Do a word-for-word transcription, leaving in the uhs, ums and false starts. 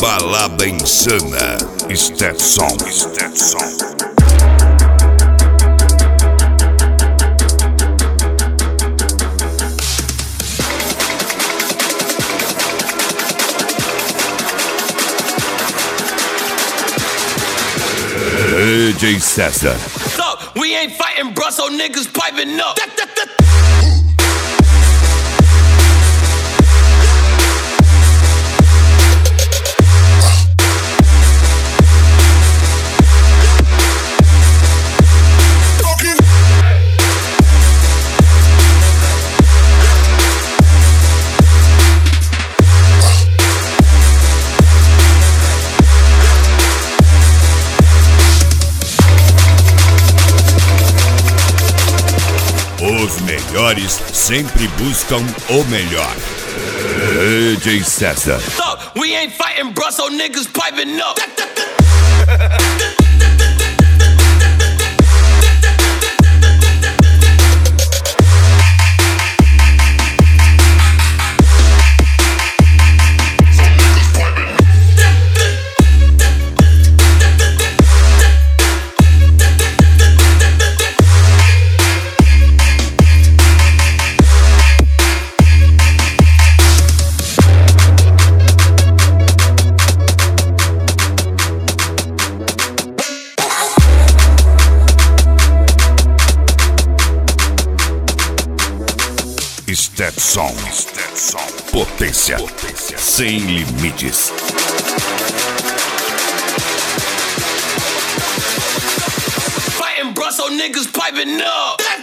Balada Insana. Stetson. Stetson. D J César. Look, we ain't fighting, bro, so niggas piping up. That, that, that. Os melhores sempre buscam o melhor. D J César. Look, we ain't fighting, bro, so niggas piping up. That, that, that. Stetson. Stetson. Potência. Potência. Sem limites. Fighting, bro, so niggas piping up.